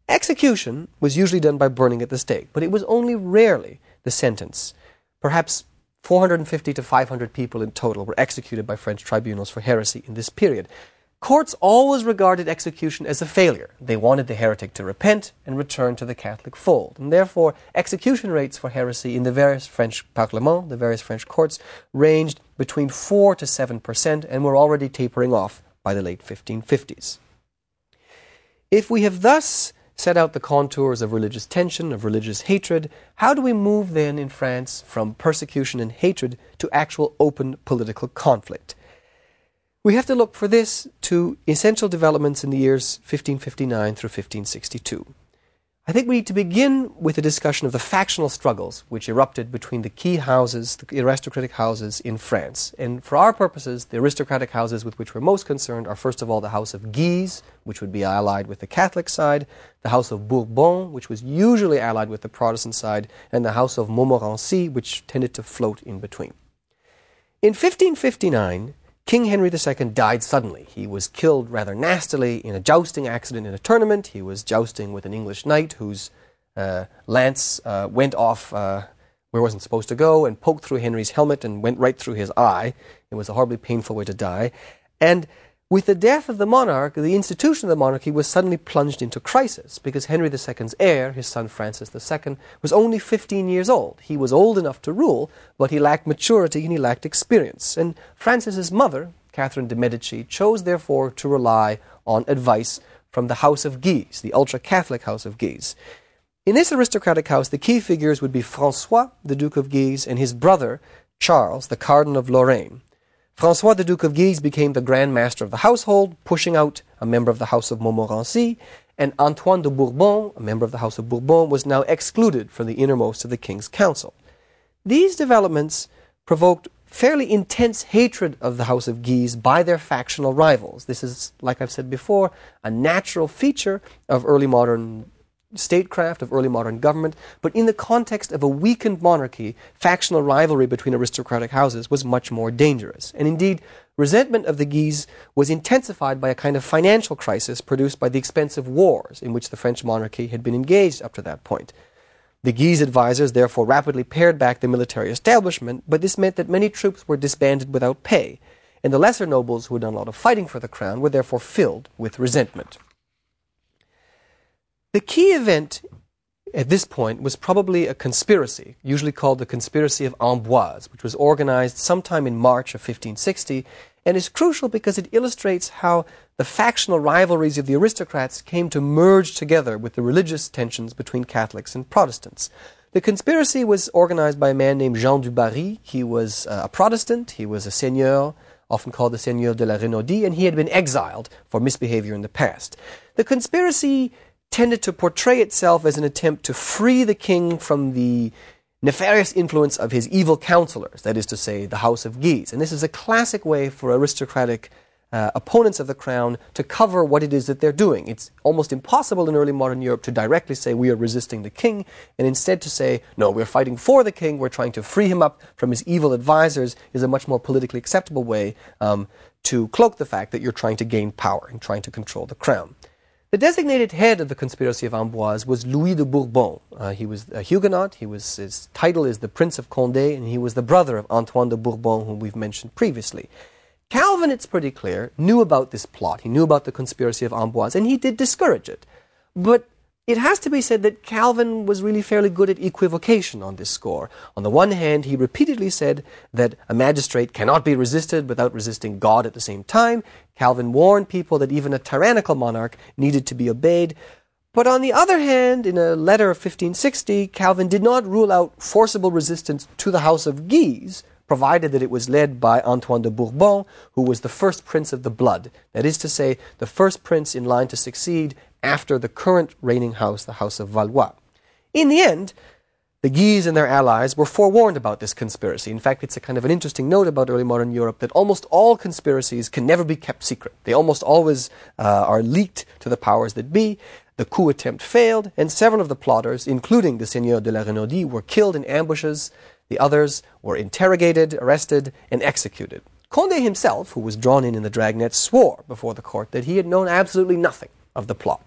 Execution was usually done by burning at the stake, but it was only rarely the sentence. Perhaps 450 to 500 people in total were executed by French tribunals for heresy in this period. Courts always regarded execution as a failure. They wanted the heretic to repent and return to the Catholic fold. And therefore, execution rates for heresy in the various French parlements, the various French courts, ranged between 4 to 7% and were already tapering off by the late 1550s. If we have thus set out the contours of religious tension, of religious hatred, how do we move then in France from persecution and hatred to actual open political conflict? We have to look for this to essential developments in the years 1559 through 1562. I think we need to begin with a discussion of the factional struggles which erupted between the key houses, the aristocratic houses in France. And for our purposes, the aristocratic houses with which we're most concerned are first of all the House of Guise, which would be allied with the Catholic side, the House of Bourbon, which was usually allied with the Protestant side, and the House of Montmorency, which tended to float in between. In 1559, King Henry II died suddenly. He was killed rather nastily in a jousting accident in a tournament. He was jousting with an English knight whose lance went off where it wasn't supposed to go and poked through Henry's helmet and went right through his eye. It was a horribly painful way to die. And with the death of the monarch, the institution of the monarchy was suddenly plunged into crisis because Henry II's heir, his son Francis II, was only 15 years old. He was old enough to rule, but he lacked maturity and he lacked experience. And Francis's mother, Catherine de' Medici, chose therefore to rely on advice from the House of Guise, the ultra-Catholic House of Guise. In this aristocratic house, the key figures would be François, the Duke of Guise, and his brother, Charles, the Cardinal of Lorraine. François, the Duke of Guise, became the Grand Master of the household, pushing out a member of the House of Montmorency, and Antoine de Bourbon, a member of the House of Bourbon, was now excluded from the innermost of the King's Council. These developments provoked fairly intense hatred of the House of Guise by their factional rivals. This is, like I've said before, a natural feature of early modern statecraft, of early modern government, but in the context of a weakened monarchy, factional rivalry between aristocratic houses was much more dangerous. And indeed, resentment of the Guise was intensified by a kind of financial crisis produced by the expensive wars in which the French monarchy had been engaged up to that point. The Guise advisors therefore rapidly pared back the military establishment, but this meant that many troops were disbanded without pay, and the lesser nobles who had done a lot of fighting for the crown were therefore filled with resentment. The key event at this point was probably a conspiracy, usually called the Conspiracy of Amboise, which was organized sometime in March of 1560, and is crucial because it illustrates how the factional rivalries of the aristocrats came to merge together with the religious tensions between Catholics and Protestants. The conspiracy was organized by a man named Jean du Barry. He was a Protestant, he was a seigneur, often called the Seigneur de la Renaudie, and he had been exiled for misbehavior in the past. The conspiracy tended to portray itself as an attempt to free the king from the nefarious influence of his evil counselors, that is to say, the House of Guise. And this is a classic way for aristocratic opponents of the crown to cover what it is that they're doing. It's almost impossible in early modern Europe to directly say we are resisting the king, and instead to say, no, we're fighting for the king, we're trying to free him up from his evil advisors, is a much more politically acceptable way to cloak the fact that you're trying to gain power and trying to control the crown. The designated head of the Conspiracy of Amboise was Louis de Bourbon. He was a Huguenot. His title is the Prince of Condé, and he was the brother of Antoine de Bourbon, whom we've mentioned previously. Calvin, it's pretty clear, knew about this plot. He knew about the Conspiracy of Amboise, and he did discourage it. But it has to be said that Calvin was really fairly good at equivocation on this score. On the one hand, he repeatedly said that a magistrate cannot be resisted without resisting God at the same time. Calvin warned people that even a tyrannical monarch needed to be obeyed. But on the other hand, in a letter of 1560, Calvin did not rule out forcible resistance to the House of Guise, provided that it was led by Antoine de Bourbon, who was the first prince of the blood. That is to say, the first prince in line to succeed after the current reigning house, the House of Valois. In the end, the Guise and their allies were forewarned about this conspiracy. In fact, it's a kind of an interesting note about early modern Europe that almost all conspiracies can never be kept secret. They almost always are leaked to the powers that be. The coup attempt failed, and several of the plotters, including the Seigneur de la Renaudie, were killed in ambushes. The others were interrogated, arrested, and executed. Condé himself, who was drawn in the dragnet, swore before the court that he had known absolutely nothing of the plot.